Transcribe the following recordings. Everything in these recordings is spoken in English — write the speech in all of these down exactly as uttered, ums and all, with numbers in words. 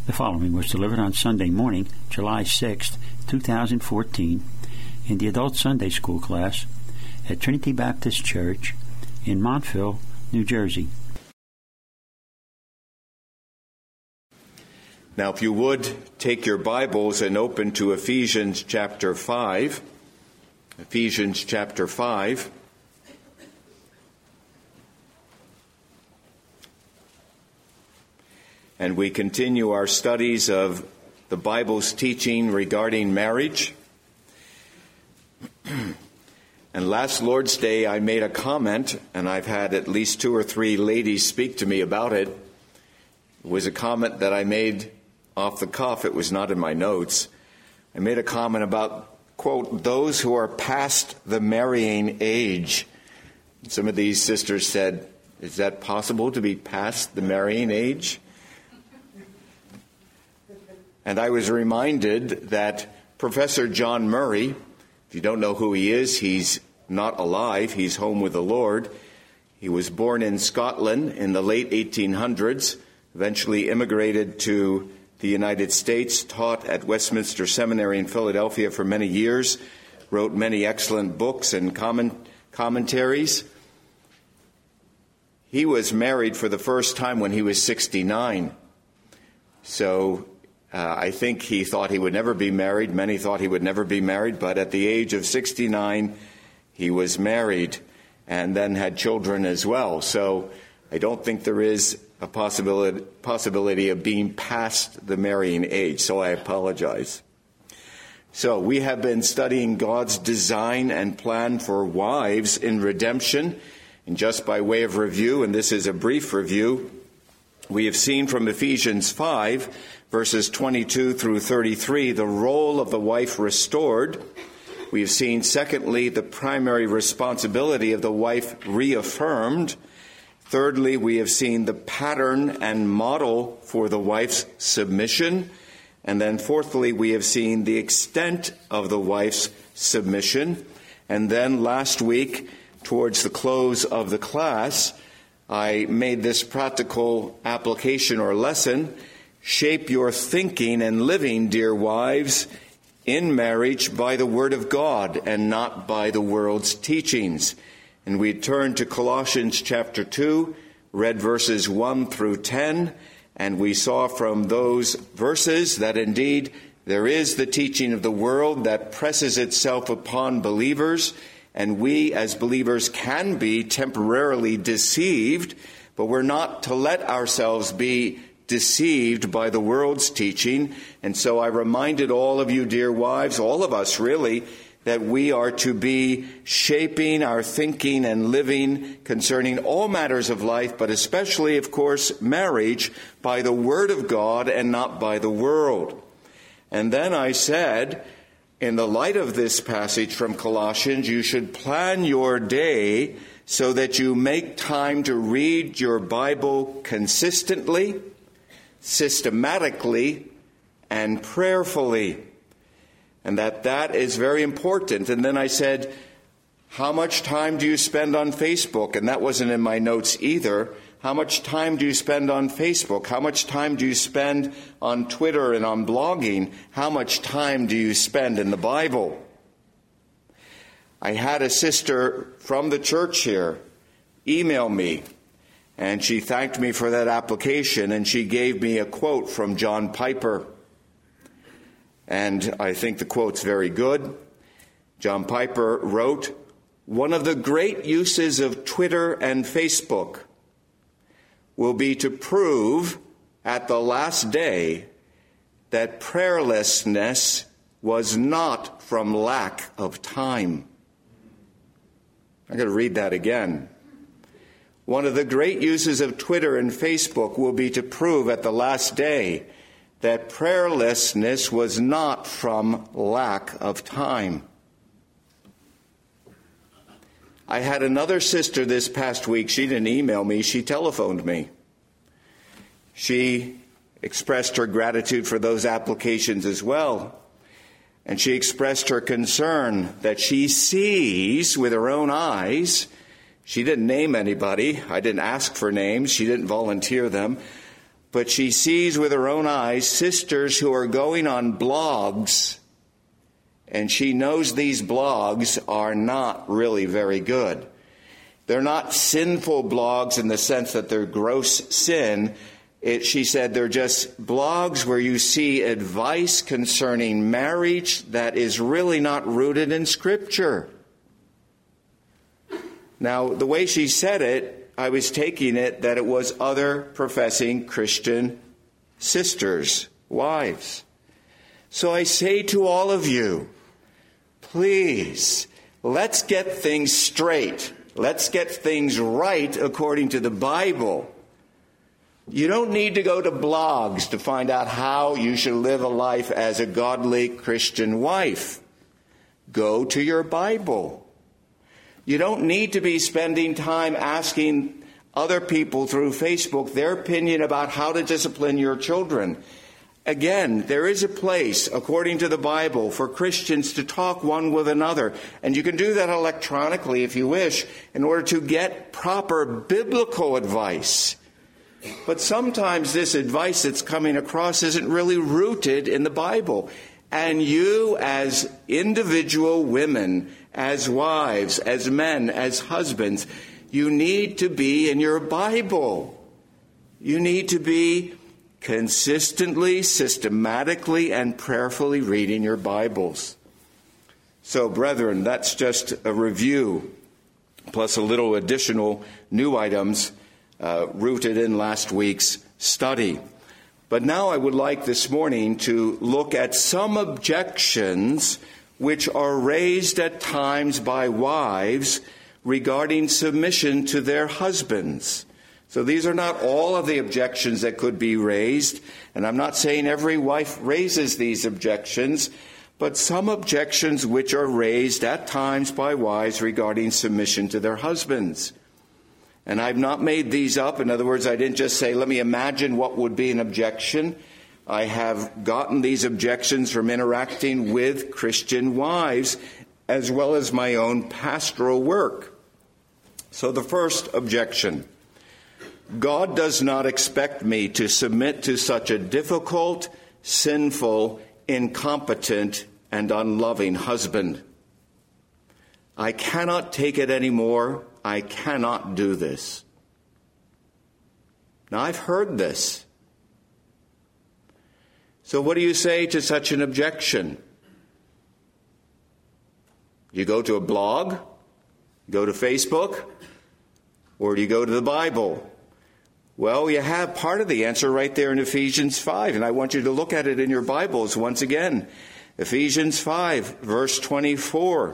The following was delivered on Sunday morning, July sixth, two thousand fourteen, in the Adult Sunday School class at Trinity Baptist Church in Montville, New Jersey. Now, if you would, take your Bibles and open to Ephesians chapter five. Ephesians chapter five. And we continue our studies of the Bible's teaching regarding marriage. And last Lord's Day, I made a comment, and I've had at least two or three ladies speak to me about it. It was a comment that I made off the cuff. It was not in my notes. I made a comment about, quote, those who are past the marrying age. Some of these sisters said, is that possible to be past the marrying age? And I was reminded that Professor John Murray, if you don't know who he is, he's not alive. He's home with the Lord. He was born in Scotland in the late eighteen hundreds, eventually immigrated to the United States, taught at Westminster Seminary in Philadelphia for many years, wrote many excellent books and comment- commentaries. He was married for the first time when he was sixty-nine. So uh, I think he thought he would never be married. Many thought he would never be married, but at the age of sixty-nine, he was married and then had children as well. So I don't think there is a possibility possibility of being past the marrying age, so I apologize. So we have been studying God's design and plan for wives in redemption. And just by way of review, and this is a brief review, we have seen from Ephesians five, verses twenty-two through thirty-three, the role of the wife restored. We have seen, secondly, the primary responsibility of the wife reaffirmed. Thirdly, we have seen the pattern and model for the wife's submission. And then fourthly, we have seen the extent of the wife's submission. And then last week, towards the close of the class, I made this practical application or lesson: shape your thinking and living, dear wives, in marriage by the Word of God and not by the world's teachings. And we turned to Colossians chapter two, read verses one through ten, and we saw from those verses that indeed there is the teaching of the world that presses itself upon believers, and we as believers can be temporarily deceived, but we're not to let ourselves be deceived by the world's teaching. And so I reminded all of you, dear wives, all of us really, that we are to be shaping our thinking and living concerning all matters of life, but especially, of course, marriage, by the Word of God and not by the world. And then I said, in the light of this passage from Colossians, you should plan your day so that you make time to read your Bible consistently, systematically, and prayerfully. And that that is very important. And then I said, how much time do you spend on Facebook? And that wasn't in my notes either. How much time do you spend on Facebook? How much time do you spend on Twitter and on blogging? How much time do you spend in the Bible? I had a sister from the church here email me, and she thanked me for that application, and she gave me a quote from John Piper. And I think the quote's very good. John Piper wrote, "One of the great uses of Twitter and Facebook will be to prove at the last day that prayerlessness was not from lack of time." I'm going to read that again. One of the great uses of Twitter and Facebook will be to prove at the last day that prayerlessness was not from lack of time. I had another sister this past week. She didn't email me. She telephoned me. She expressed her gratitude for those applications as well. And she expressed her concern that she sees with her own eyes. She didn't name anybody. I didn't ask for names. She didn't volunteer them. but she sees with her own eyes sisters who are going on blogs, and she knows these blogs are not really very good. They're not sinful blogs in the sense that they're gross sin. It, she said they're just blogs where you see advice concerning marriage that is really not rooted in Scripture. Now, the way she said it, I was taking it that it was other professing Christian sisters, wives. So I say to all of you, please, let's get things straight. Let's get things right according to the Bible. You don't need to go to blogs to find out how you should live a life as a godly Christian wife. Go to your Bible. You don't need to be spending time asking other people through Facebook their opinion about how to discipline your children. Again, there is a place, according to the Bible, for Christians to talk one with another. And you can do that electronically if you wish, in order to get proper biblical advice. But sometimes this advice that's coming across isn't really rooted in the Bible. And you, as individual women, as wives, as men, as husbands, you need to be in your Bible. You need to be consistently, systematically, and prayerfully reading your Bibles. So, brethren, that's just a review, plus a little additional new items uh, rooted in last week's study. But now I would like this morning to look at some objections which are raised at times by wives regarding submission to their husbands. So these are not all of the objections that could be raised, and I'm not saying every wife raises these objections, but some objections which are raised at times by wives regarding submission to their husbands. And I've not made these up. In other words, I didn't just say, let me imagine what would be an objection. I have gotten these objections from interacting with Christian wives, as well as my own pastoral work. So the first objection: God does not expect me to submit to such a difficult, sinful, incompetent, and unloving husband. I cannot take it anymore. I cannot do this. Now, I've heard this. So what do you say to such an objection? You go to a blog, go to Facebook, or do you go to the Bible? Well, you have part of the answer right there in Ephesians five, and I want you to look at it in your Bibles once again. Ephesians five, verse twenty-four.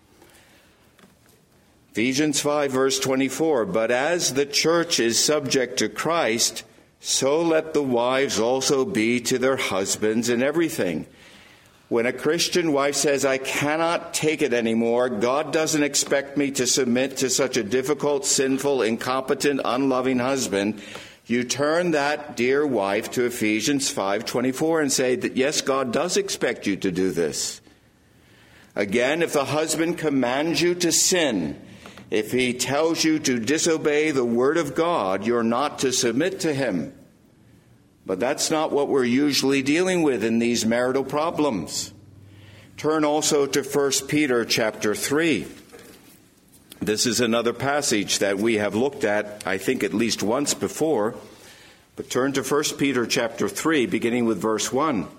Ephesians five, verse twenty-four. But as the church is subject to Christ, so let the wives also be to their husbands in everything. When a Christian wife says, I cannot take it anymore, God doesn't expect me to submit to such a difficult, sinful, incompetent, unloving husband, you turn that dear wife to Ephesians five twenty-four and say that, yes, God does expect you to do this. Again, if the husband commands you to sin, if he tells you to disobey the word of God, you're not to submit to him. But that's not what we're usually dealing with in these marital problems. Turn also to First Peter chapter three. This is another passage that we have looked at, I think, at least once before. But turn to First Peter chapter three, beginning with verse one.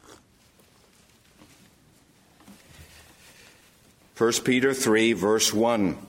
First Peter three, verse one.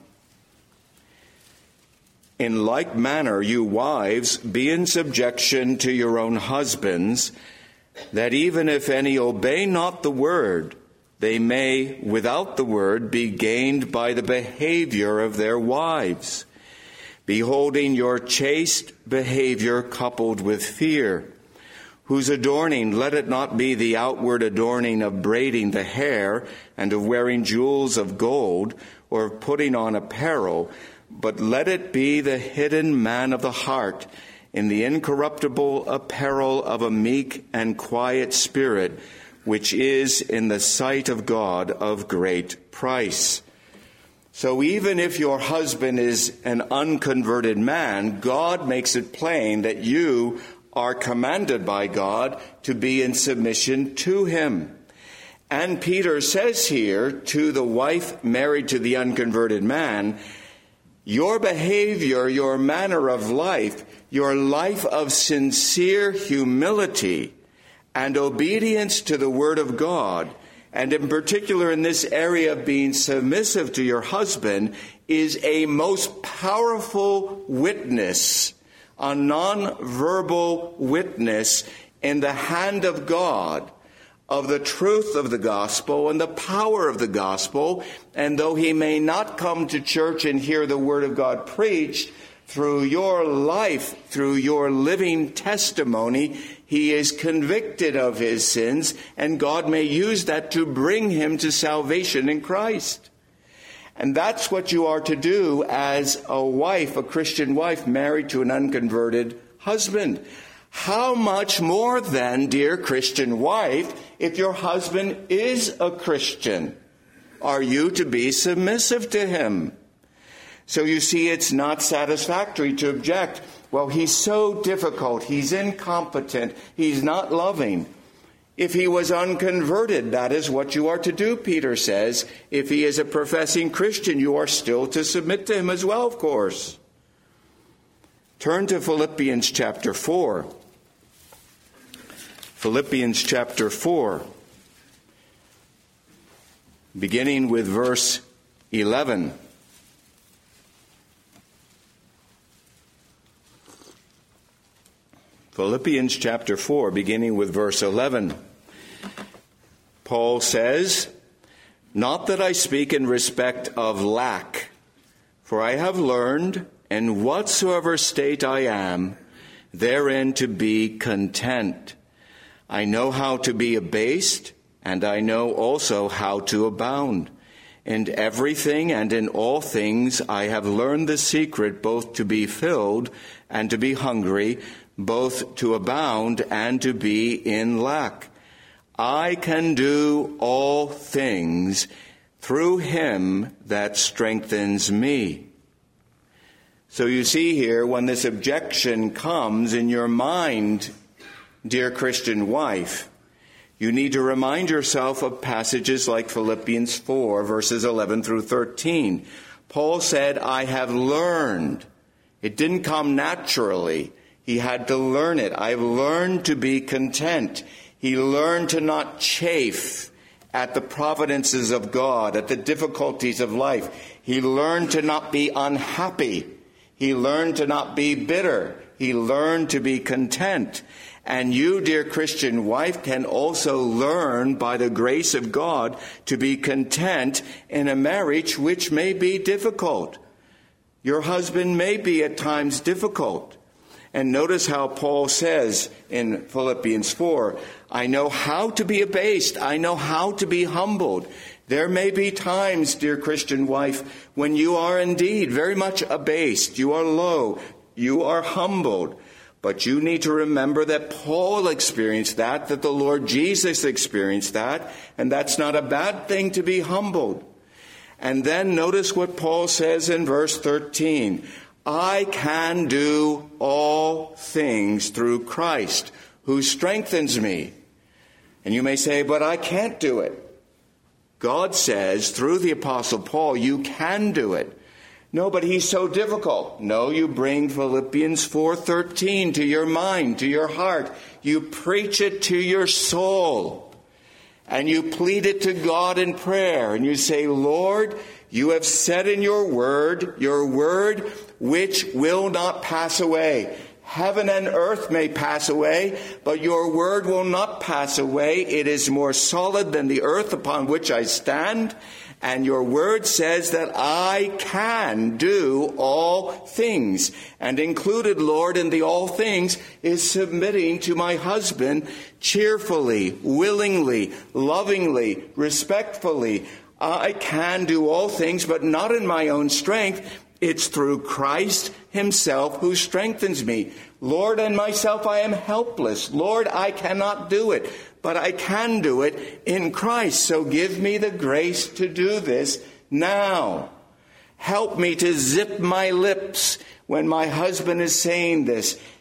In like manner, you wives, be in subjection to your own husbands, that even if any obey not the word, they may, without the word, be gained by the behavior of their wives, beholding your chaste behavior coupled with fear, whose adorning, let it not be the outward adorning of braiding the hair and of wearing jewels of gold or of putting on apparel, but let it be the hidden man of the heart in the incorruptible apparel of a meek and quiet spirit, which is in the sight of God of great price. So even if your husband is an unconverted man, God makes it plain that you are commanded by God to be in submission to him. And Peter says here to the wife married to the unconverted man, your behavior, your manner of life, your life of sincere humility and obedience to the word of God, and in particular in this area of being submissive to your husband, is a most powerful witness, a non-verbal witness in the hand of God of the truth of the gospel and the power of the gospel. And though he may not come to church and hear the word of God preached, through your life, through your living testimony, he is convicted of his sins, and God may use that to bring him to salvation in Christ. And that's what you are to do as a wife, a Christian wife married to an unconverted husband. How much more then, dear Christian wife, if your husband is a Christian, are you to be submissive to him? So you see, it's not satisfactory to object, well, he's so difficult, he's incompetent, he's not loving. If he was unconverted, that is what you are to do, Peter says. If he is a professing Christian, you are still to submit to him as well, of course. Turn to Philippians chapter four. Philippians chapter four, beginning with verse eleven. Philippians chapter four, beginning with verse eleven. Paul says, not that I speak in respect of lack, for I have learned, in whatsoever state I am, therein to be content. I know how to be abased, and I know also how to abound. In everything and in all things I have learned the secret, both to be filled and to be hungry, both to abound and to be in lack. I can do all things through him that strengthens me. So you see here, when this objection comes in your mind, dear Christian wife, you need to remind yourself of passages like Philippians four, verses eleven through thirteen. Paul said, I have learned. It didn't come naturally. He had to learn it. I've learned to be content. He learned to not chafe at the providences of God, at the difficulties of life. He learned to not be unhappy. He learned to not be bitter. He learned to be content. And you, dear Christian wife, can also learn by the grace of God to be content in a marriage which may be difficult. Your husband may be at times difficult. And notice how Paul says in Philippians four, I know how to be abased. I know how to be humbled. There may be times, dear Christian wife, when you are indeed very much abased. You are low. You are humbled. But you need to remember that Paul experienced that, that the Lord Jesus experienced that, and that's not a bad thing to be humbled. And then notice what Paul says in verse thirteen. I can do all things through Christ, who strengthens me. And you may say, but I can't do it. God says through the Apostle Paul, you can do it. No, but he's so difficult. No, you bring Philippians four thirteen to your mind, to your heart. You preach it to your soul. And you plead it to God in prayer. And you say, Lord, you have said in your word, your word which will not pass away. Heaven and earth may pass away, but your word will not pass away. It is more solid than the earth upon which I stand. And your word says that I can do all things. And included, Lord, in the all things is submitting to my husband cheerfully, willingly, lovingly, respectfully. I can do all things, but not in my own strength. It's through Christ himself who strengthens me. Lord, and myself I am helpless. Lord, I cannot do it, but I can do it in Christ. So give me the grace to do this now. Help me to zip my lips when my husband is saying this.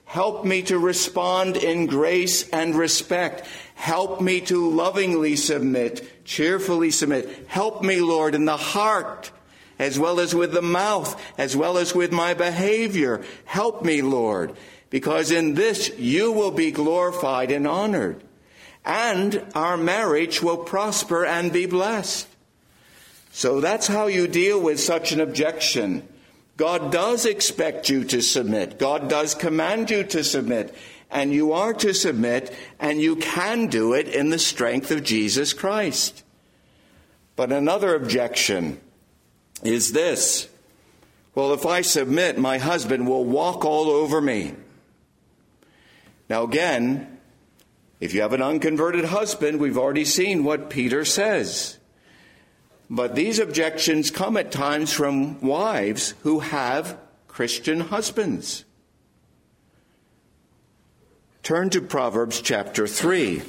Help me to respond in grace and respect. Help me to lovingly submit, cheerfully submit. Help me, Lord, in the heart, as well as with the mouth, as well as with my behavior. Help me, Lord, because in this you will be glorified and honored, and our marriage will prosper and be blessed. So that's how you deal with such an objection. God does expect you to submit. God does command you to submit. And you are to submit, and you can do it in the strength of Jesus Christ. But another objection is this. Well, if I submit, my husband will walk all over me. Now again, if you have an unconverted husband, we've already seen what Peter says. But these objections come at times from wives who have Christian husbands. Turn to Proverbs chapter three.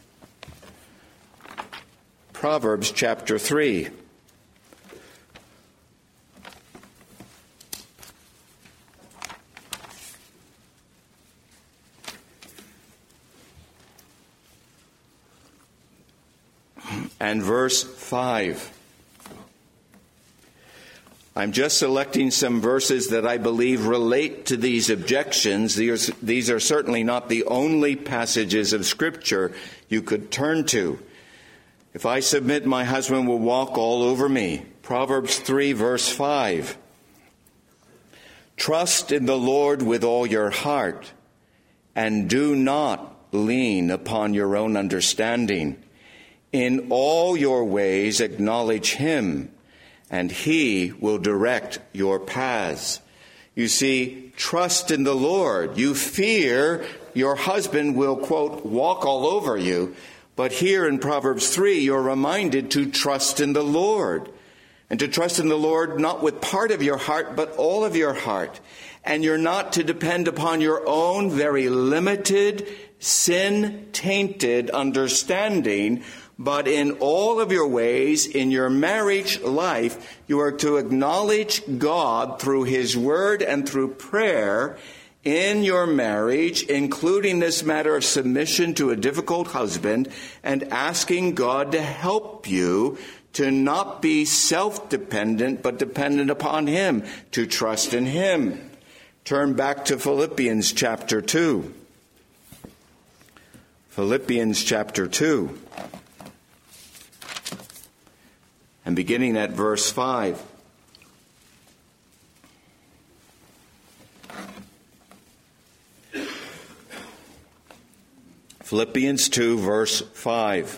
Proverbs chapter three. And verse five. I'm just selecting some verses that I believe relate to these objections. These are, these are certainly not the only passages of Scripture you could turn to. If I submit, my husband will walk all over me. Proverbs three, verse five. Trust in the Lord with all your heart, and do not lean upon your own understanding. In all your ways acknowledge him, and he will direct your paths. You see, trust in the Lord. You fear your husband will, quote, walk all over you. But here in Proverbs three, you're reminded to trust in the Lord. And to trust in the Lord not with part of your heart, but all of your heart. And you're not to depend upon your own very limited, sin-tainted understanding, but in all of your ways, in your marriage life, you are to acknowledge God through his word and through prayer in your marriage, including this matter of submission to a difficult husband, and asking God to help you to not be self-dependent, but dependent upon him, to trust in him. Turn back to Philippians chapter two. Philippians chapter two. And beginning at verse five. Philippians two, verse five.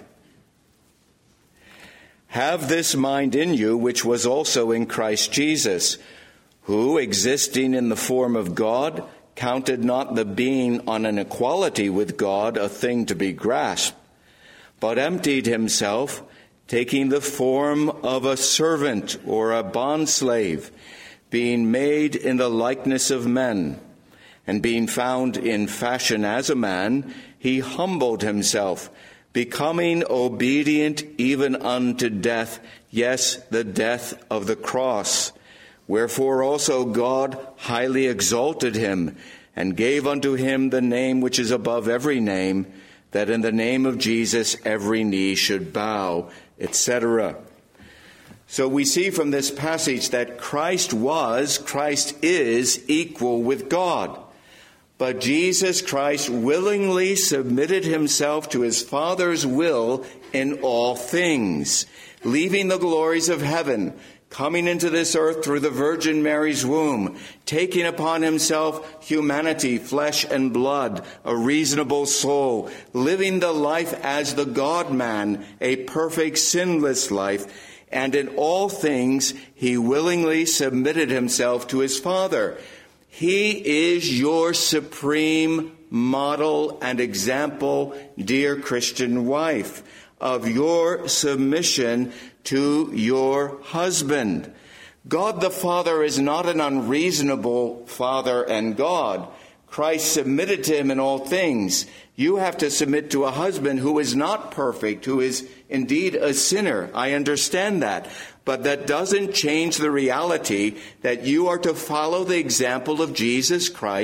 Have this mind in you, which was also in Christ Jesus, who, existing in the form of God, counted not the being on an equality with God a thing to be grasped, but emptied himself, taking the form of a servant or a bondslave, being made in the likeness of men, and being found in fashion as a man, he humbled himself, becoming obedient even unto death, yes, the death of the cross. Wherefore also God highly exalted him, and gave unto him the name which is above every name, that in the name of Jesus every knee should bow, et cetera. So we see from this passage that Christ was, Christ is equal with God. But Jesus Christ willingly submitted himself to his Father's will in all things, leaving the glories of heaven, coming into this earth through the Virgin Mary's womb, taking upon himself humanity, flesh and blood, a reasonable soul, living the life as the God-man, a perfect, sinless life, and in all things he willingly submitted himself to his Father. He is your supreme model and example, dear Christian wife, of your submission to your husband. God the Father is not an unreasonable Father and God. Christ submitted to him in all things. You have to submit to a husband who is not perfect, who is indeed a sinner. I understand that. But that doesn't change the reality that you are to follow the example of Jesus Christ,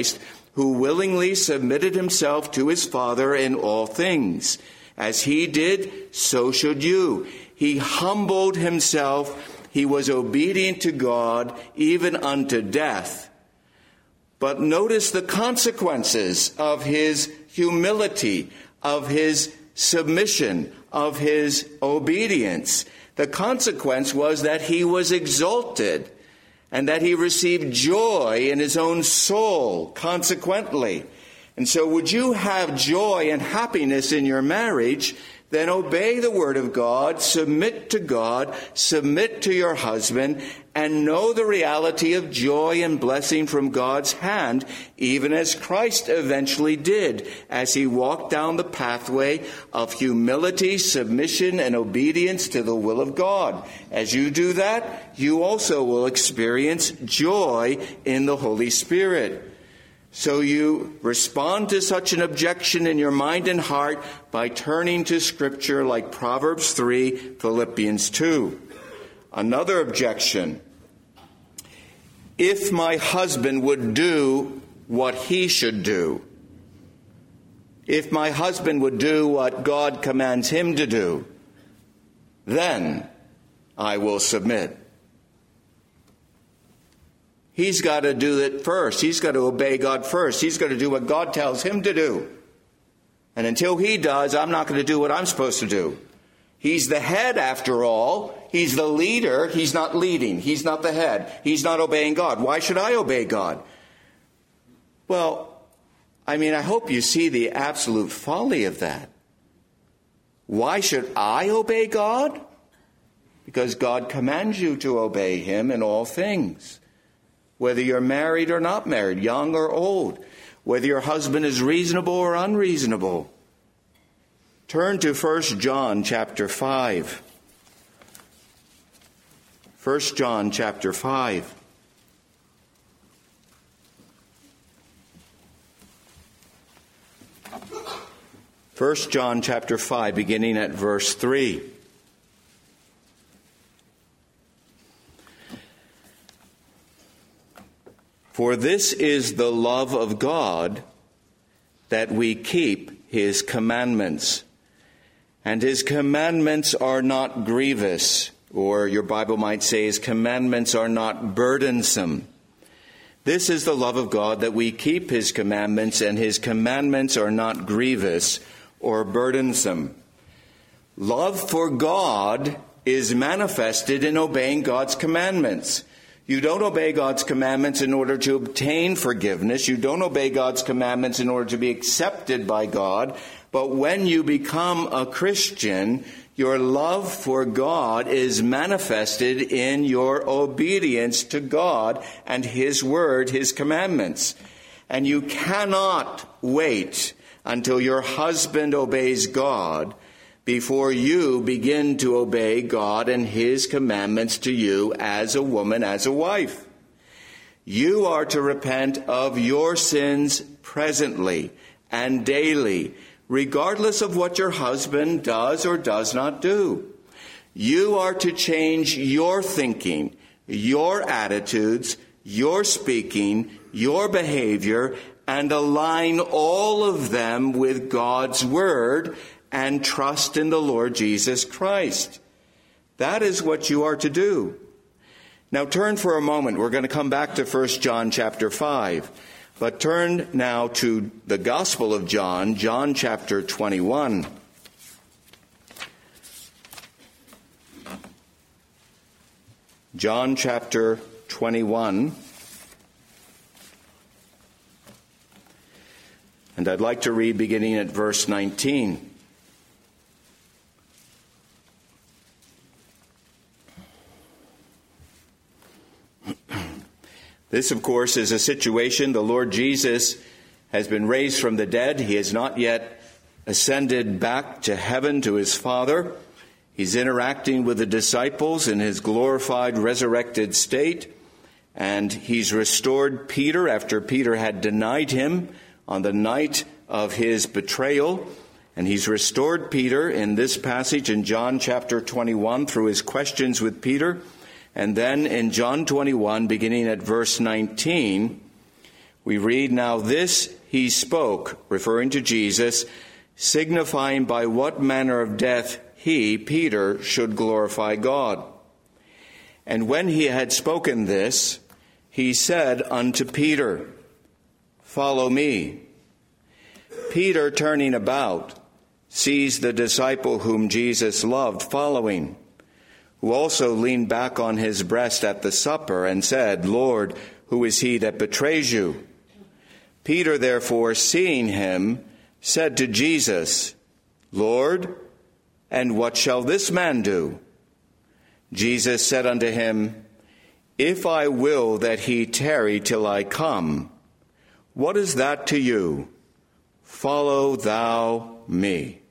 who willingly submitted himself to his Father in all things. As he did, so should you. He humbled himself. He was obedient to God, even unto death. But notice the consequences of his humility, of his submission, of his obedience. The consequence was that he was exalted and that he received joy in his own soul, consequently. And so would you have joy and happiness in your marriage? Then obey the word of God, submit to God, submit to your husband, and know the reality of joy and blessing from God's hand, even as Christ eventually did, as he walked down the pathway of humility, submission, and obedience to the will of God. As you do that, you also will experience joy in the Holy Spirit. So you respond to such an objection in your mind and heart by turning to Scripture like Proverbs three, Philippians two. Another objection: if my husband would do what he should do, if my husband would do what God commands him to do, then I will submit. He's got to do it first. He's got to obey God first. He's got to do what God tells him to do. And until he does, I'm not going to do what I'm supposed to do. He's the head, after all. He's the leader. He's not leading. He's not the head. He's not obeying God. Why should I obey God? Well, I mean, I hope you see the absolute folly of that. Why should I obey God? Because God commands you to obey him in all things. Whether you're married or not married, young or old, whether your husband is reasonable or unreasonable. Turn to First John chapter five. First John chapter five. First John chapter five, beginning at verse three. For this is the love of God, that we keep his commandments. And his commandments are not grievous, or your Bible might say his commandments are not burdensome. This is the love of God, that we keep his commandments, and his commandments are not grievous or burdensome. Love for God is manifested in obeying God's commandments. You don't obey God's commandments in order to obtain forgiveness. You don't obey God's commandments in order to be accepted by God. But when you become a Christian, your love for God is manifested in your obedience to God and his word, his commandments. And you cannot wait until your husband obeys God before you begin to obey God and his commandments to you as a woman, as a wife. You are to repent of your sins presently and daily, regardless of what your husband does or does not do. You are to change your thinking, your attitudes, your speaking, your behavior, and align all of them with God's word and trust in the Lord Jesus Christ. That is what you are to do. Now turn for a moment. We're going to come back to First John chapter five. But turn now to the Gospel of John, John chapter twenty-one. John chapter twenty-one. And I'd like to read beginning at verse nineteen. This, of course, is a situation. The Lord Jesus has been raised from the dead. He has not yet ascended back to heaven to his Father. He's interacting with the disciples in his glorified, resurrected state. And he's restored Peter after Peter had denied him on the night of his betrayal. And he's restored Peter in this passage in John chapter twenty-one through his questions with Peter. And then in John twenty-one, beginning at verse nineteen, We read, "Now this he spoke," referring to Jesus, "signifying by what manner of death he, Peter, should glorify God. And when he had spoken this, he said unto Peter, Follow me. Peter, turning about, sees the disciple whom Jesus loved following, who also leaned back on his breast at the supper and said, Lord, who is he that betrays you? Peter, therefore, seeing him, said to Jesus, Lord, and what shall this man do? Jesus said unto him, If I will that he tarry till I come, what is that to you? Follow thou me.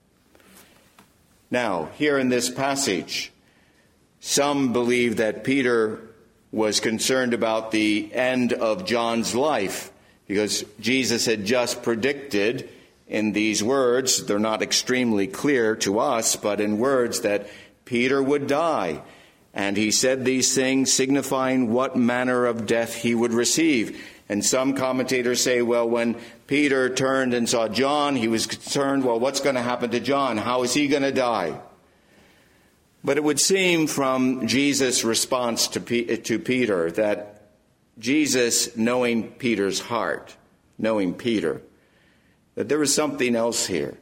Now, here in this passage, some believe that Peter was concerned about the end of John's life, because Jesus had just predicted in these words, they're not extremely clear to us, but in words that Peter would die. And he said these things signifying what manner of death he would receive. And some commentators say, well, when Peter turned and saw John, he was concerned, well, what's going to happen to John? How is he going to die? But it would seem from Jesus' response to, P- to Peter that Jesus, knowing Peter's heart, knowing Peter, that there was something else here.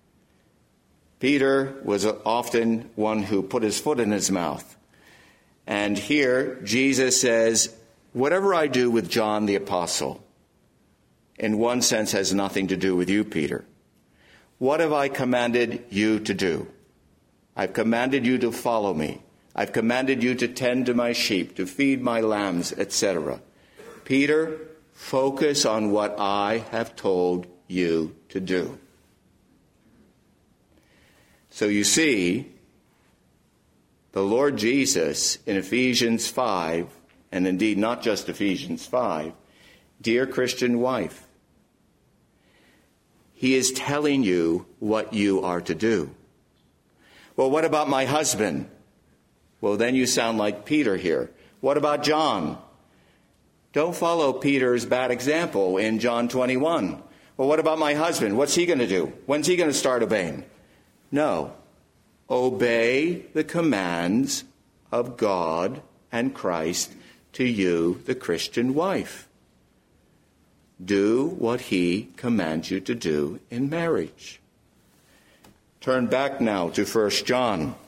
Peter was often one who put his foot in his mouth. And here Jesus says, whatever I do with John the Apostle, in one sense has nothing to do with you, Peter. What have I commanded you to do? I've commanded you to follow me. I've commanded you to tend to my sheep, to feed my lambs, et cetera. Peter, focus on what I have told you to do. So you see, the Lord Jesus in Ephesians five, and indeed not just Ephesians five, dear Christian wife, he is telling you what you are to do. Well, what about my husband? Well, then you sound like Peter here. What about John? Don't follow Peter's bad example in John twenty-one. Well, what about my husband? What's he going to do? When's he going to start obeying? No. Obey the commands of God and Christ to you, the Christian wife. Do what he commands you to do in marriage. Turn back now to First John.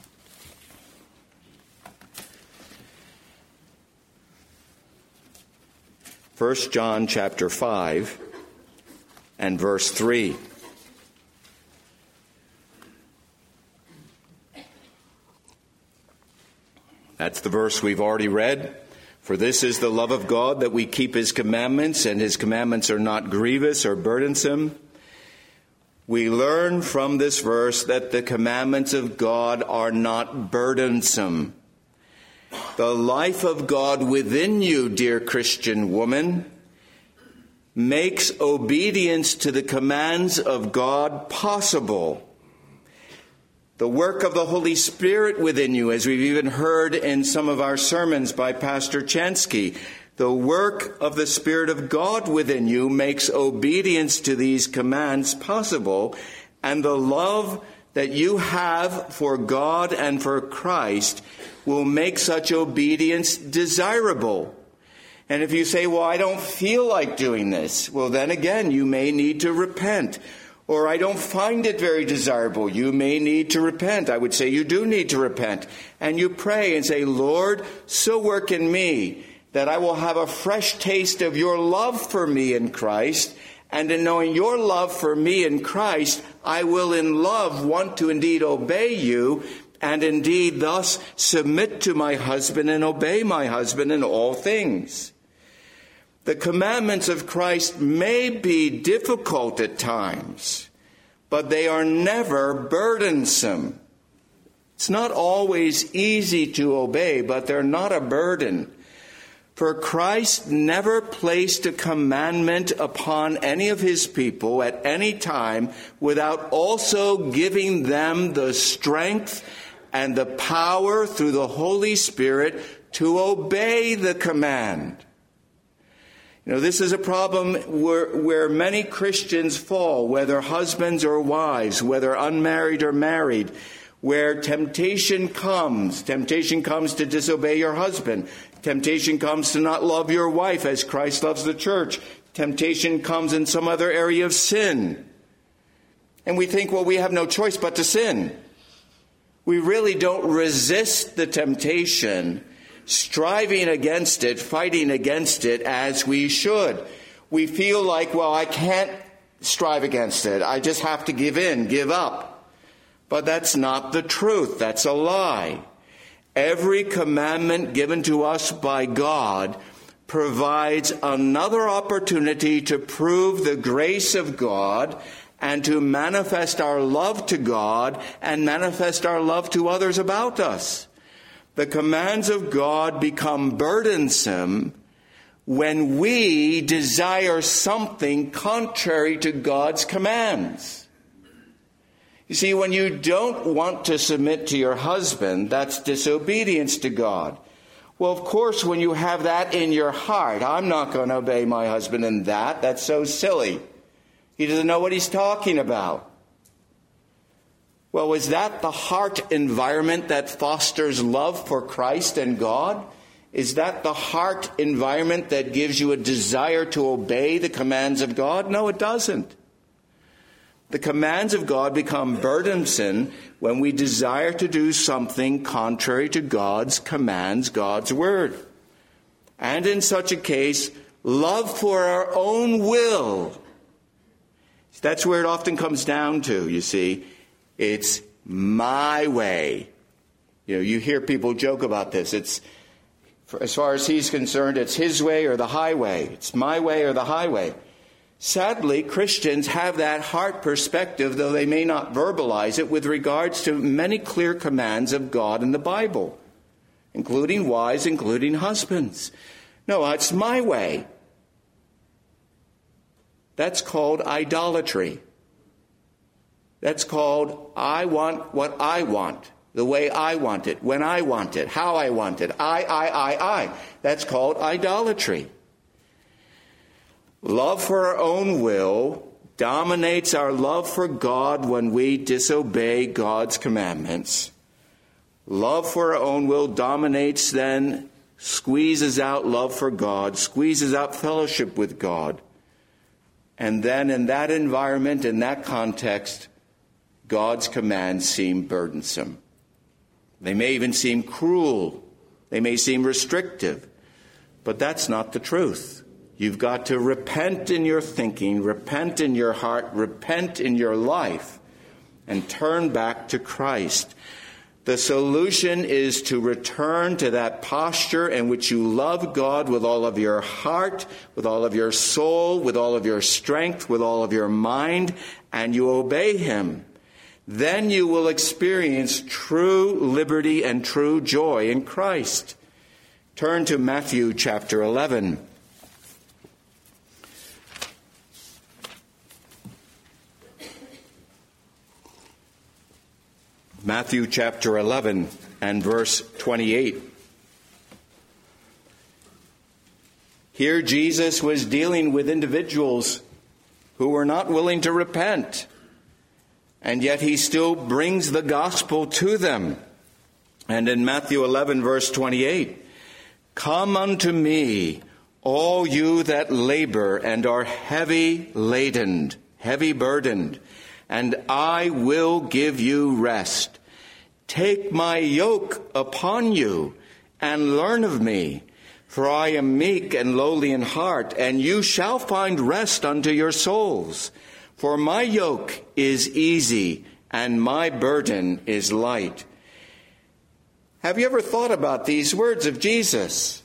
First John chapter five and verse three. That's the verse we've already read. For this is the love of God, that we keep his commandments, and his commandments are not grievous or burdensome. We learn from this verse that the commandments of God are not burdensome. The life of God within you, dear Christian woman, makes obedience to the commands of God possible. The work of the Holy Spirit within you, as we've even heard in some of our sermons by Pastor Chansky, the work of the Spirit of God within you makes obedience to these commands possible, and the love that you have for God and for Christ will make such obedience desirable. And if you say, well, I don't feel like doing this, well, then again, you may need to repent. Or I don't find it very desirable. You may need to repent. I would say you do need to repent. And you pray and say, Lord, so work in me that I will have a fresh taste of your love for me in Christ. And in knowing your love for me in Christ, I will in love want to indeed obey you, and indeed thus submit to my husband and obey my husband in all things. The commandments of Christ may be difficult at times, but they are never burdensome. It's not always easy to obey, but they're not a burden. For Christ never placed a commandment upon any of his people at any time without also giving them the strength and the power through the Holy Spirit to obey the command. You know, this is a problem where, where many Christians fall, whether husbands or wives, whether unmarried or married, where temptation comes. Temptation comes to disobey your husband. Temptation comes to not love your wife as Christ loves the church. Temptation comes in some other area of sin. And we think, well, we have no choice but to sin. We really don't resist the temptation, striving against it, fighting against it as we should. We feel like, well, I can't strive against it. I just have to give in, give up. But that's not the truth. That's a lie. Every commandment given to us by God provides another opportunity to prove the grace of God and to manifest our love to God and manifest our love to others about us. The commands of God become burdensome when we desire something contrary to God's commands. You see, when you don't want to submit to your husband, that's disobedience to God. Well, of course, when you have that in your heart, I'm not going to obey my husband in that. That's so silly. He doesn't know what he's talking about. Well, is that the heart environment that fosters love for Christ and God? Is that the heart environment that gives you a desire to obey the commands of God? No, it doesn't. The commands of God become burdensome when we desire to do something contrary to God's commands, God's word. And in such a case, love for our own will. That's where it often comes down to, you see. It's my way. You know, you hear people joke about this. It's, as far as he's concerned, it's his way or the highway. It's my way or the highway. Sadly, Christians have that heart perspective, though they may not verbalize it, with regards to many clear commands of God in the Bible, including wives, including husbands. No, it's my way. That's called idolatry. That's called, I want what I want, the way I want it, when I want it, how I want it, I, I, I, I. That's called idolatry. Love for our own will dominates our love for God when we disobey God's commandments. Love for our own will dominates, then squeezes out love for God, squeezes out fellowship with God. And then in that environment, in that context, God's commands seem burdensome. They may even seem cruel. They may seem restrictive. But that's not the truth. You've got to repent in your thinking, repent in your heart, repent in your life, and turn back to Christ. The solution is to return to that posture in which you love God with all of your heart, with all of your soul, with all of your strength, with all of your mind, and you obey Him. Then you will experience true liberty and true joy in Christ. Turn to Matthew chapter eleven. Matthew chapter eleven and verse twenty-eight. Here Jesus was dealing with individuals who were not willing to repent, and yet he still brings the gospel to them. And in Matthew eleven verse twenty-eight, "Come unto me, all you that labor and are heavy laden, heavy burdened, and I will give you rest. Take my yoke upon you and learn of me, for I am meek and lowly in heart, and you shall find rest unto your souls. For my yoke is easy and my burden is light." Have you ever thought about these words of Jesus?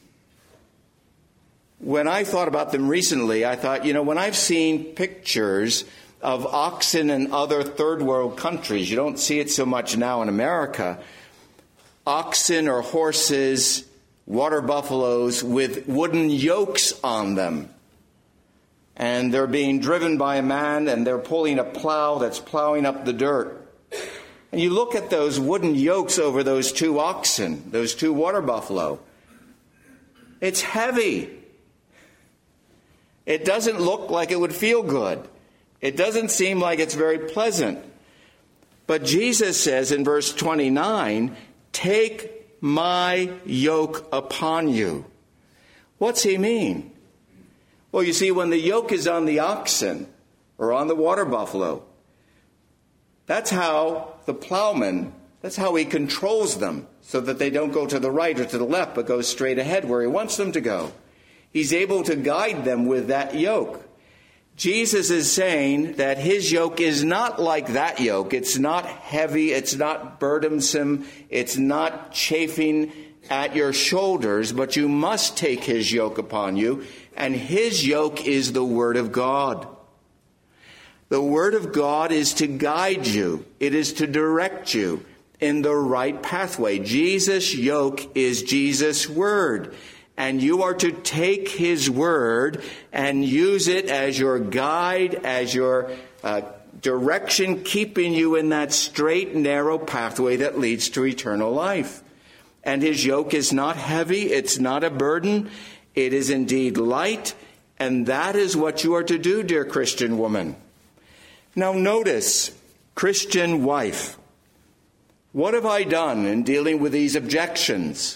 When I thought about them recently, I thought, you know, when I've seen pictures of oxen in other third world countries, you don't see it so much now in America, oxen or horses, water buffaloes with wooden yokes on them. And they're being driven by a man, and they're pulling a plow that's plowing up the dirt. And you look at those wooden yokes over those two oxen, those two water buffalo. It's heavy. It doesn't look like it would feel good. It doesn't seem like it's very pleasant. But Jesus says in verse twenty-nine, take my yoke upon you. What's he mean? Well, you see, when the yoke is on the oxen or on the water buffalo, that's how the plowman, that's how he controls them so that they don't go to the right or to the left, but go straight ahead where he wants them to go. He's able to guide them with that yoke. Jesus is saying that his yoke is not like that yoke. It's not heavy. It's not burdensome. It's not chafing at your shoulders, but you must take his yoke upon you. And his yoke is the Word of God. The Word of God is to guide you. It is to direct you in the right pathway. Jesus' yoke is Jesus' Word. And you are to take his word and use it as your guide, as your uh, direction, keeping you in that straight, narrow pathway that leads to eternal life. And his yoke is not heavy. It's not a burden. It is indeed light. And that is what you are to do, dear Christian woman. Now notice, Christian wife, what have I done in dealing with these objections?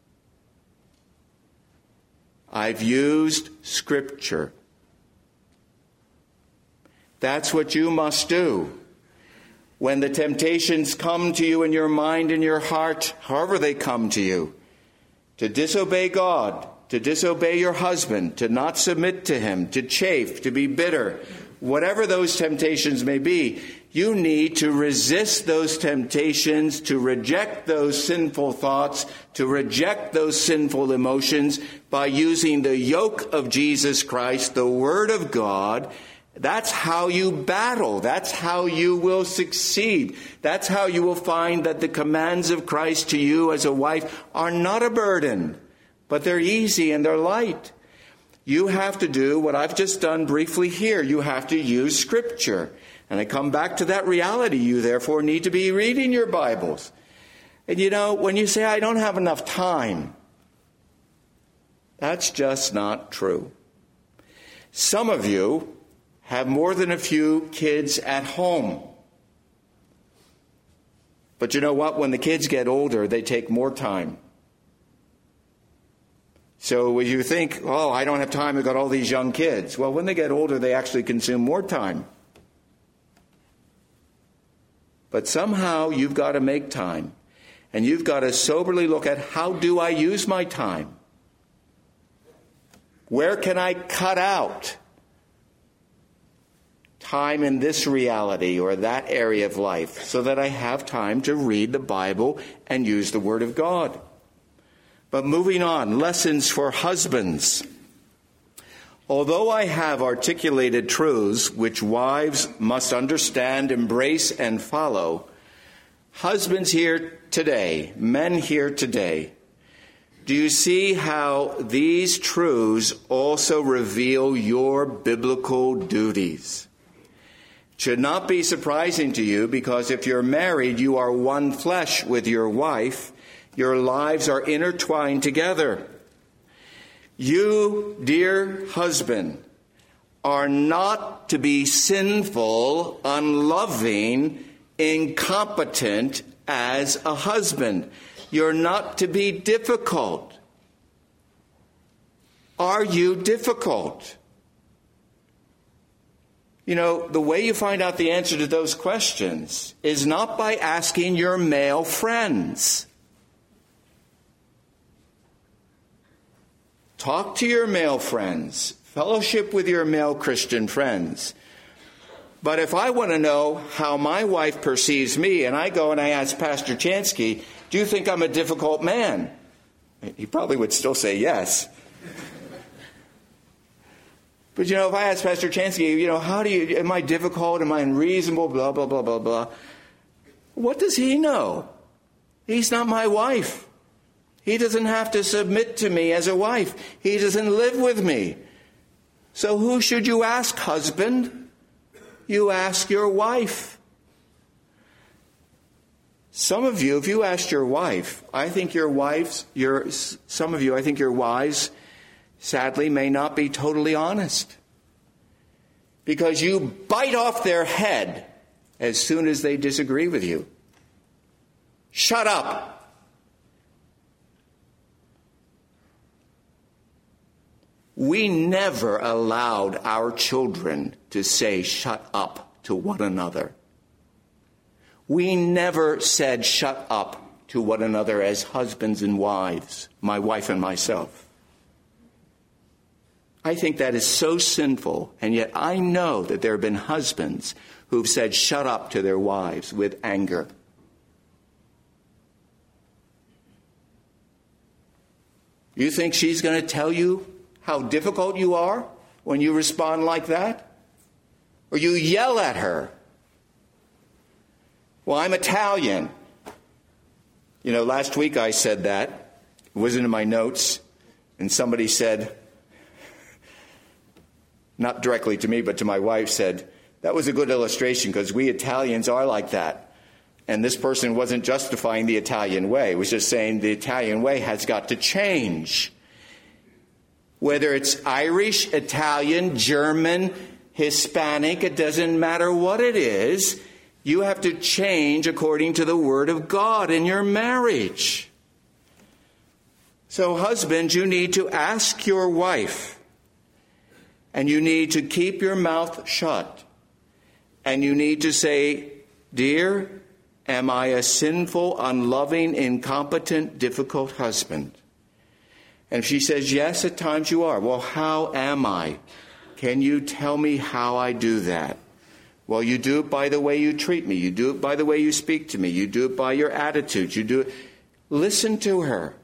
I've used Scripture. That's what you must do. When the temptations come to you in your mind and your heart, however they come to you, to disobey God, to disobey your husband, to not submit to him, to chafe, to be bitter, whatever those temptations may be, you need to resist those temptations, to reject those sinful thoughts, to reject those sinful emotions by using the yoke of Jesus Christ, the Word of God. That's how you battle. That's how you will succeed. That's how you will find that the commands of Christ to you as a wife are not a burden, but they're easy and they're light. You have to do what I've just done briefly here. You have to use Scripture. And I come back to that reality. You therefore need to be reading your Bibles. And you know, when you say, I don't have enough time, that's just not true. Some of you have more than a few kids at home. But you know what? When the kids get older, they take more time. So when you think, oh, I don't have time, I've got all these young kids. Well, when they get older, they actually consume more time. But somehow you've got to make time. And you've got to soberly look at, how do I use my time? Where can I cut out time in this reality or that area of life so that I have time to read the Bible and use the Word of God? But moving on, lessons for husbands. Although I have articulated truths which wives must understand, embrace, and follow, husbands here today, men here today, do you see how these truths also reveal your biblical duties? It should not be surprising to you, because if you're married, you are one flesh with your wife. Your lives are intertwined together. You, dear husband, are not to be sinful, unloving, incompetent as a husband. You're not to be difficult. Are you difficult? You know, the way you find out the answer to those questions is not by asking your male friends. Talk to your male friends. Fellowship with your male Christian friends. But if I want to know how my wife perceives me, and I go and I ask Pastor Chansky, do you think I'm a difficult man? He probably would still say yes. But, you know, if I ask Pastor Chansky, you know, how do you, am I difficult? Am I unreasonable? Blah, blah, blah, blah, blah. What does he know? He's not my wife. He doesn't have to submit to me as a wife. He doesn't live with me. So who should you ask, husband? You ask your wife. Some of you, if you asked your wife, I think your wives, your, some of you, I think your wives sadly, may not be totally honest. Because you bite off their head as soon as they disagree with you. Shut up. We never allowed our children to say shut up to one another. We never said shut up to one another as husbands and wives, my wife and myself. I think that is so sinful, and yet I know that there have been husbands who've said shut up to their wives with anger. You think she's going to tell you how difficult you are when you respond like that? Or you yell at her. Well, I'm Italian. You know, last week I said that. It wasn't in my notes. And somebody said, not directly to me, but to my wife, said, that was a good illustration because we Italians are like that. And this person wasn't justifying the Italian way. It was just saying the Italian way has got to change. Whether it's Irish, Italian, German, Hispanic, it doesn't matter what it is. You have to change according to the Word of God in your marriage. So, husbands, you need to ask your wife, and you need to keep your mouth shut, and you need to say, dear, am I a sinful, unloving, incompetent, difficult husband? And if she says, yes, at times you are. Well, how am I? Can you tell me how I do that? Well, you do it by the way you treat me. You do it by the way you speak to me. You do it by your attitudes. You do it. Listen to her.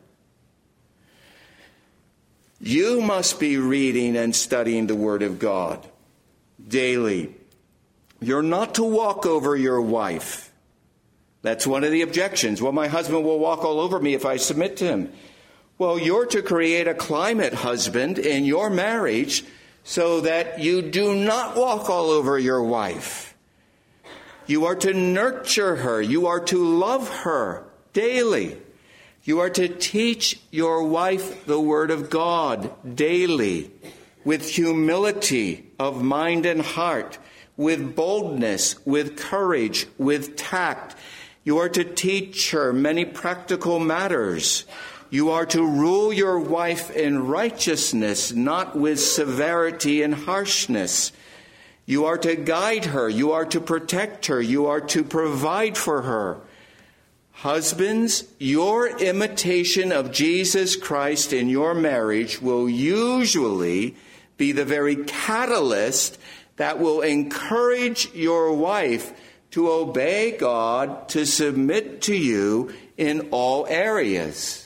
You must be reading and studying the Word of God daily. You're not to walk over your wife. That's one of the objections. Well, my husband will walk all over me if I submit to him. Well, you're to create a climate, husband, in your marriage so that you do not walk all over your wife. You are to nurture her. You are to love her daily. You are to teach your wife the Word of God daily with humility of mind and heart, with boldness, with courage, with tact. You are to teach her many practical matters. You are to rule your wife in righteousness, not with severity and harshness. You are to guide her. You are to protect her. You are to provide for her. Husbands, your imitation of Jesus Christ in your marriage will usually be the very catalyst that will encourage your wife to obey God, to submit to you in all areas.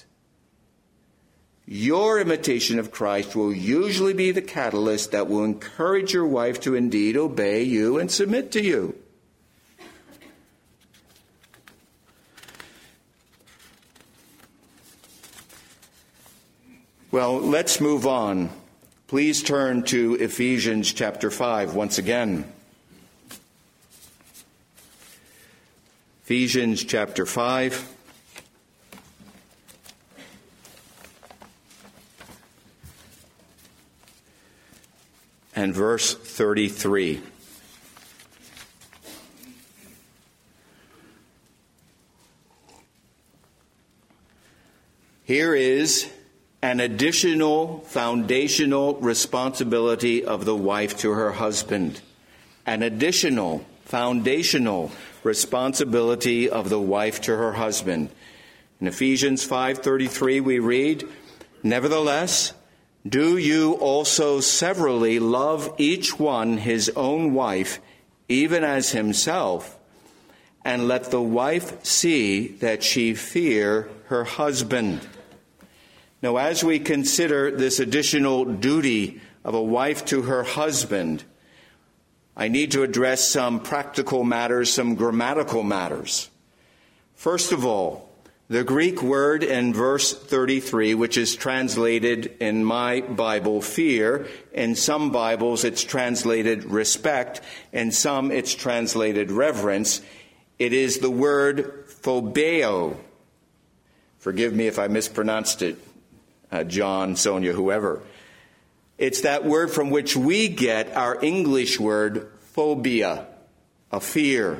Your imitation of Christ will usually be the catalyst that will encourage your wife to indeed obey you and submit to you. Well, let's move on. Please turn to Ephesians chapter five once again. Ephesians chapter five. And verse thirty-three. Here is an additional foundational responsibility of the wife to her husband. An additional foundational responsibility of the wife to her husband. In Ephesians five thirty-three we read, nevertheless, do you also severally love each one his own wife, even as himself, and let the wife see that she fear her husband. Now, as we consider this additional duty of a wife to her husband, I need to address some practical matters, some grammatical matters. First of all, the Greek word in verse thirty-three, which is translated in my Bible, fear. In some Bibles, it's translated respect. In some, it's translated reverence. It is the word phobeo. Forgive me if I mispronounced it, uh, John, Sonia, whoever. It's that word from which we get our English word phobia, a fear.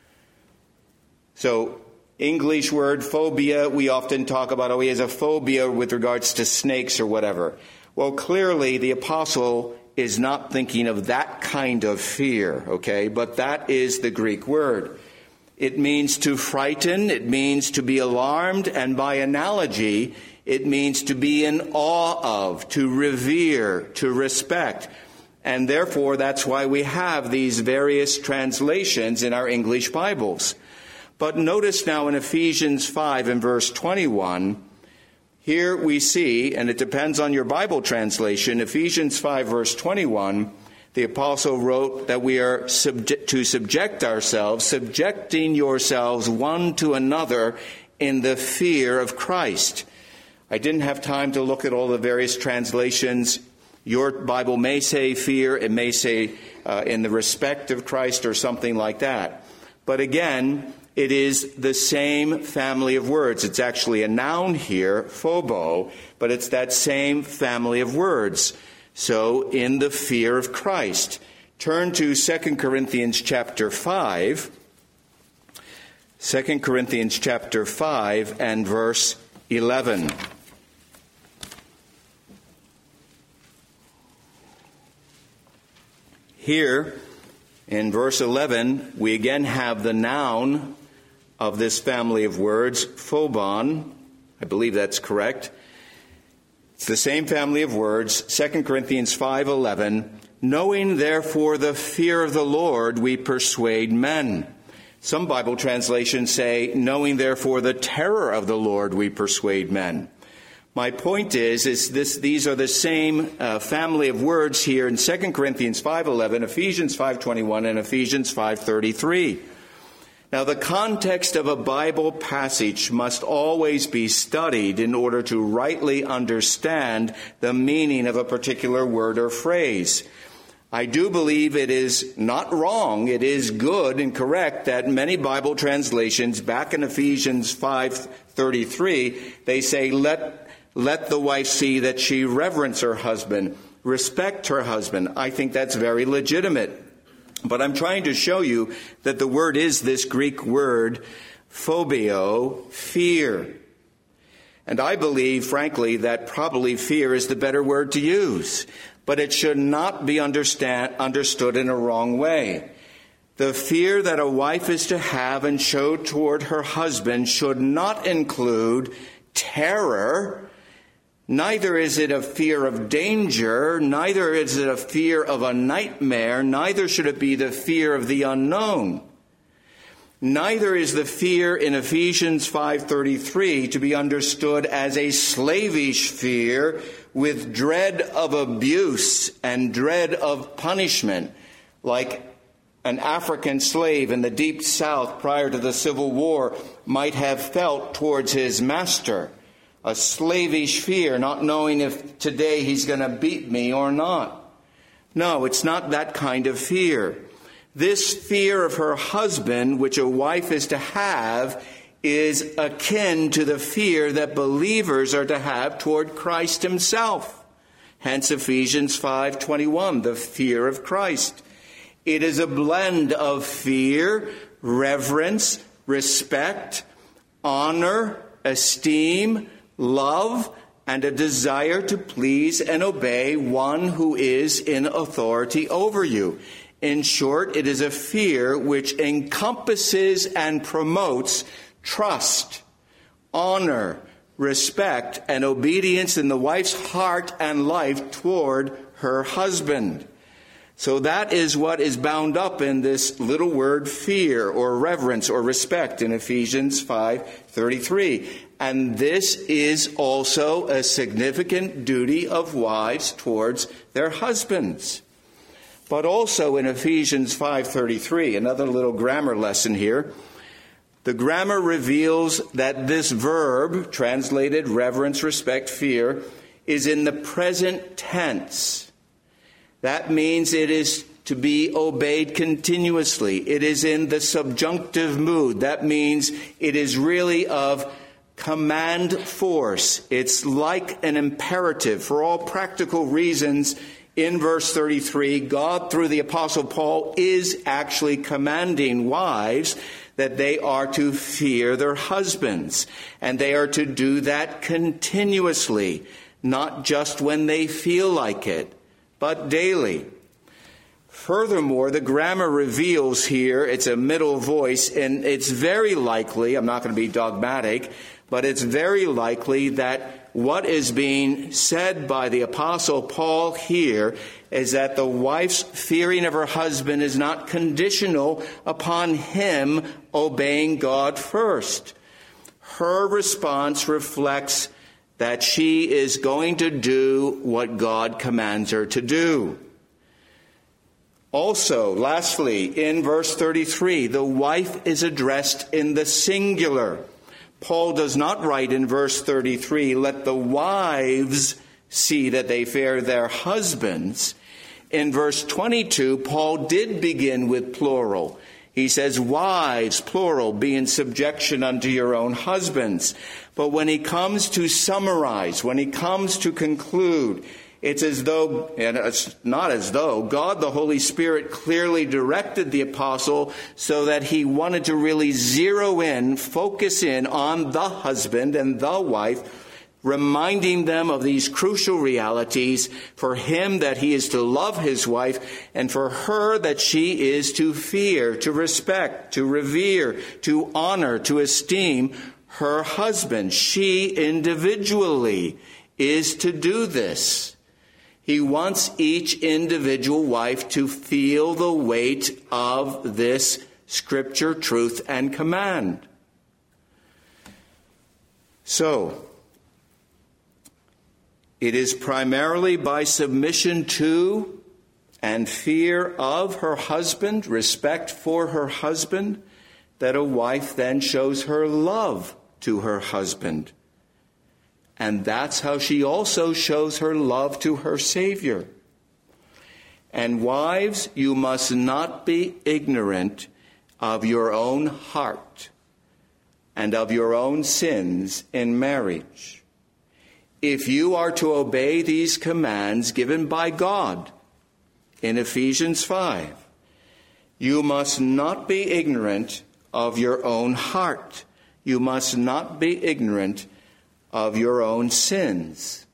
So, English word phobia, we often talk about, oh, he has a phobia with regards to snakes or whatever. Well, clearly the apostle is not thinking of that kind of fear, okay? But that is the Greek word. It means to frighten, it means to be alarmed, and by analogy, it means to be in awe of, to revere, to respect. And therefore, that's why we have these various translations in our English Bibles. But notice now in Ephesians five and verse twenty-one, here we see, and it depends on your Bible translation, Ephesians five verse twenty-one, the apostle wrote that we are subject to subject ourselves, subjecting yourselves one to another in the fear of Christ. I didn't have time to look at all the various translations. Your Bible may say fear, it may say uh, in the respect of Christ or something like that. But again, it is the same family of words. It's actually a noun here, phobo, but it's that same family of words. So, in the fear of Christ. Turn to Second Corinthians chapter five. Second Corinthians chapter five and verse eleven. Here, in verse eleven, we again have the noun of this family of words, phobon. I believe that's correct. It's the same family of words, Second Corinthians five eleven. Knowing therefore the fear of the Lord, we persuade men. Some Bible translations say, knowing therefore the terror of the Lord, we persuade men. My point is, is this, these are the same uh, family of words here in Second Corinthians five eleven, Ephesians five twenty-one, and Ephesians five thirty-three. Now, the context of a Bible passage must always be studied in order to rightly understand the meaning of a particular word or phrase. I do believe it is not wrong, it is good and correct that many Bible translations, back in Ephesians five thirty-three, they say, let, let the wife see that she reverence her husband, respect her husband. I think that's very legitimate. But I'm trying to show you that the word is this Greek word, phobio, fear. And I believe, frankly, that probably fear is the better word to use. But it should not be understand, understood in a wrong way. The fear that a wife is to have and show toward her husband should not include terror. Neither is it a fear of danger, neither is it a fear of a nightmare, neither should it be the fear of the unknown. Neither is the fear in Ephesians five thirty-three to be understood as a slavish fear with dread of abuse and dread of punishment, like an African slave in the deep South prior to the Civil War might have felt towards his master. A slavish fear, not knowing if today he's going to beat me or not. No, it's not that kind of fear. This fear of her husband, which a wife is to have, is akin to the fear that believers are to have toward Christ himself. Hence Ephesians five twenty-one, the fear of Christ. It is a blend of fear, reverence, respect, honor, esteem, love, and a desire to please and obey one who is in authority over you. In short, it is a fear which encompasses and promotes trust, honor, respect, and obedience in the wife's heart and life toward her husband. So that is what is bound up in this little word fear or reverence or respect in Ephesians five thirty-three. And this is also a significant duty of wives towards their husbands. But also in Ephesians five thirty-three, another little grammar lesson here, the grammar reveals that this verb, translated reverence, respect, fear, is in the present tense. That means it is to be obeyed continuously. It is in the subjunctive mood. That means it is really of command force. It's like an imperative. For all practical reasons, in verse thirty-three, God, through the Apostle Paul, is actually commanding wives that they are to fear their husbands. And they are to do that continuously, not just when they feel like it, but daily. Furthermore, the grammar reveals here, it's a middle voice, and it's very likely, I'm not going to be dogmatic, but it's very likely that what is being said by the Apostle Paul here is that the wife's fearing of her husband is not conditional upon him obeying God first. Her response reflects that she is going to do what God commands her to do. Also, lastly, in verse thirty-three, the wife is addressed in the singular. Paul does not write in verse thirty-three, let the wives see that they fear their husbands. In verse twenty-two, Paul did begin with plural. He says, wives, plural, be in subjection unto your own husbands. But when he comes to summarize, when he comes to conclude, it's as though, and it's not as though, God the Holy Spirit clearly directed the apostle so that he wanted to really zero in, focus in on the husband and the wife, reminding them of these crucial realities, for him that he is to love his wife, and for her that she is to fear, to respect, to revere, to honor, to esteem her husband. She individually is to do this. He wants each individual wife to feel the weight of this scripture, truth, and command. So, it is primarily by submission to and fear of her husband, respect for her husband, that a wife then shows her love to her husband. And that's how she also shows her love to her Savior. And wives, you must not be ignorant of your own heart and of your own sins in marriage. If you are to obey these commands given by God in Ephesians five, you must not be ignorant of your own heart. You must not be ignorant of your own sins.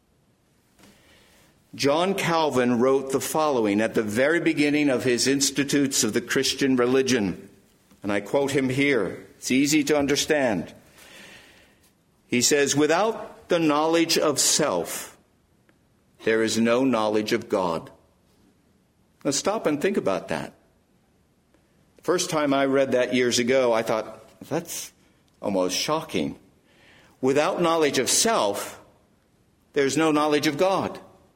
John Calvin wrote the following at the very beginning of his Institutes of the Christian Religion, and I quote him here. It's easy to understand. He says, without the knowledge of self, there is no knowledge of God. Now stop and think about that. The first time I read that years ago, I thought, that's almost shocking. Without knowledge of self, there's no knowledge of God.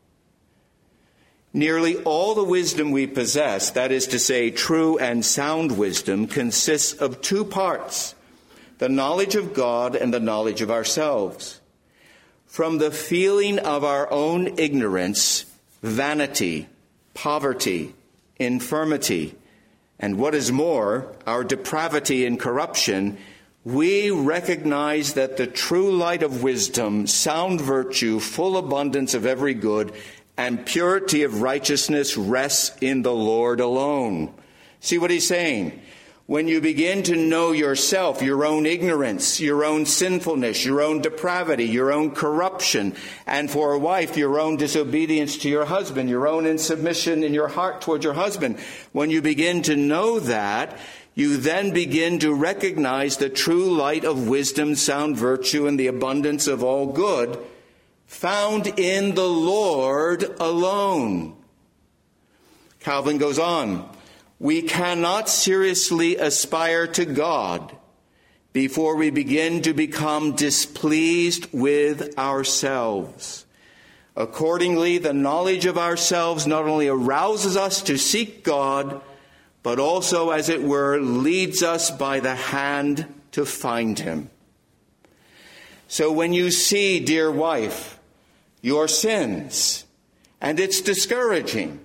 Nearly all the wisdom we possess, that is to say, true and sound wisdom, consists of two parts, the knowledge of God and the knowledge of ourselves. From the feeling of our own ignorance, vanity, poverty, infirmity, and what is more, our depravity and corruption, we recognize that the true light of wisdom, sound virtue, full abundance of every good, and purity of righteousness rests in the Lord alone. See what he's saying? When you begin to know yourself, your own ignorance, your own sinfulness, your own depravity, your own corruption, and for a wife, your own disobedience to your husband, your own insubmission in your heart toward your husband, when you begin to know that, you then begin to recognize the true light of wisdom, sound virtue, and the abundance of all good found in the Lord alone. Calvin goes on, we cannot seriously aspire to God before we begin to become displeased with ourselves. Accordingly, the knowledge of ourselves not only arouses us to seek God, but also, as it were, leads us by the hand to find him. So when you see, dear wife, your sins, and it's discouraging,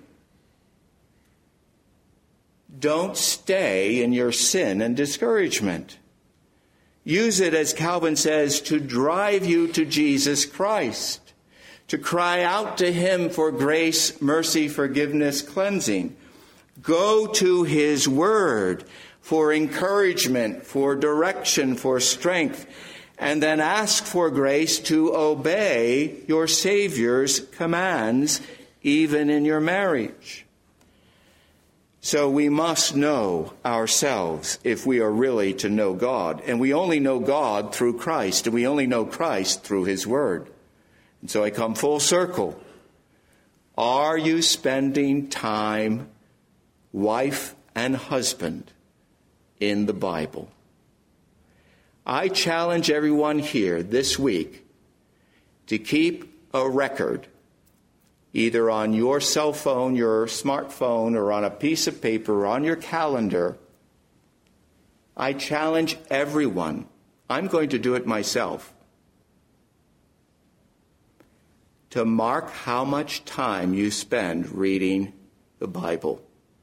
don't stay in your sin and discouragement. Use it, as Calvin says, to drive you to Jesus Christ, to cry out to him for grace, mercy, forgiveness, cleansing. Go to his word for encouragement, for direction, for strength, and then ask for grace to obey your Savior's commands, even in your marriage. So we must know ourselves if we are really to know God. And we only know God through Christ, and we only know Christ through his word. And so I come full circle. Are you spending time, wife and husband, in the Bible? I challenge everyone here this week to keep a record, either on your cell phone, your smartphone, or on a piece of paper, or on your calendar. I challenge everyone. I'm going to do it myself. To mark how much time you spend reading the Bible.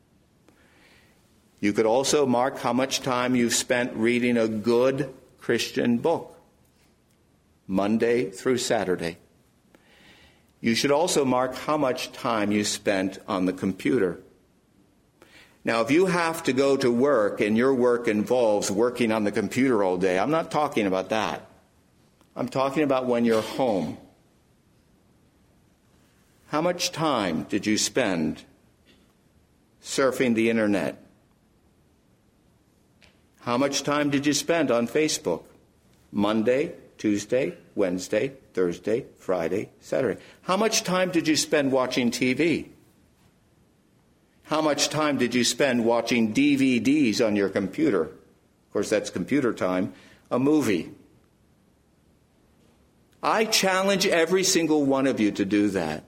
You could also mark how much time you've spent reading a good Christian book, Monday through Saturday. You should also mark how much time you spent on the computer. Now, if you have to go to work and your work involves working on the computer all day, I'm not talking about that. I'm talking about when you're home. How much time did you spend surfing the internet? How much time did you spend on Facebook? Monday, Tuesday, Wednesday, Thursday, Friday, Saturday. How much time did you spend watching T V? How much time did you spend watching D V Ds on your computer? Of course, that's computer time. A movie. I challenge every single one of you to do that.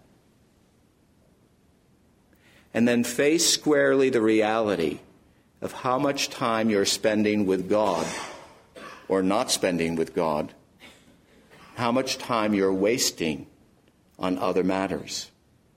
And then face squarely the reality of how much time you're spending with God or not spending with God. How much time you're wasting on other matters.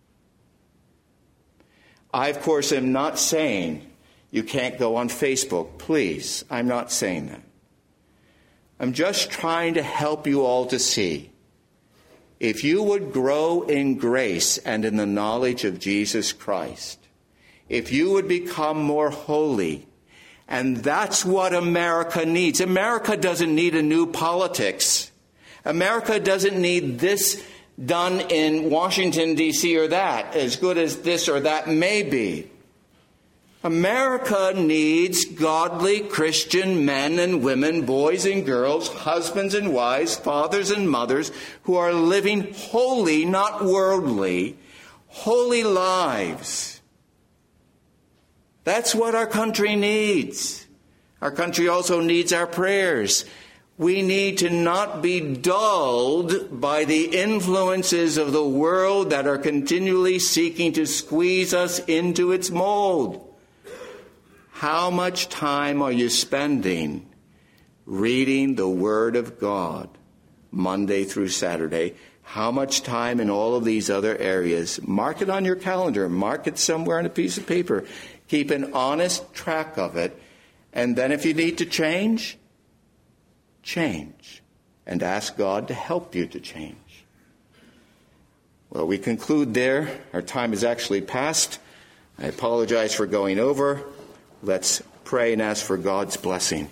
I, of course, am not saying you can't go on Facebook. Please, I'm not saying that. I'm just trying to help you all to see, if you would grow in grace and in the knowledge of Jesus Christ, if you would become more holy, and that's what America needs. America doesn't need a new politics. America doesn't need this done in Washington, D C or that, as good as this or that may be. America needs godly Christian men and women, boys and girls, husbands and wives, fathers and mothers, who are living holy, not worldly, holy lives. That's what our country needs. Our country also needs our prayers. We need to not be dulled by the influences of the world that are continually seeking to squeeze us into its mold. How much time are you spending reading the Word of God Monday through Saturday? How much time in all of these other areas? Mark it on your calendar. Mark it somewhere on a piece of paper. Keep an honest track of it. And then if you need to change, change. And ask God to help you to change. Well, we conclude there. Our time has actually passed. I apologize for going over. Let's pray and ask for God's blessing.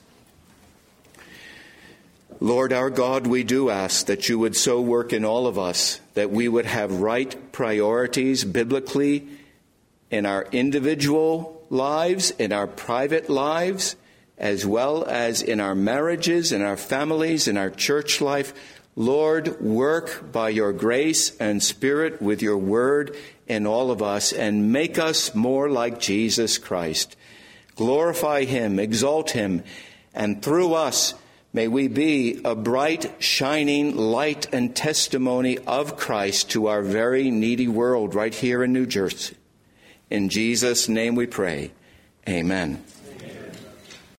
Lord our God, we do ask that you would so work in all of us that we would have right priorities biblically in our individual lives, in our private lives, as well as in our marriages, in our families, in our church life. Lord, work by your grace and Spirit with your word in all of us and make us more like Jesus Christ. Glorify him, exalt him, and through us may we be a bright, shining light and testimony of Christ to our very needy world right here in New Jersey. In Jesus' name we pray. Amen.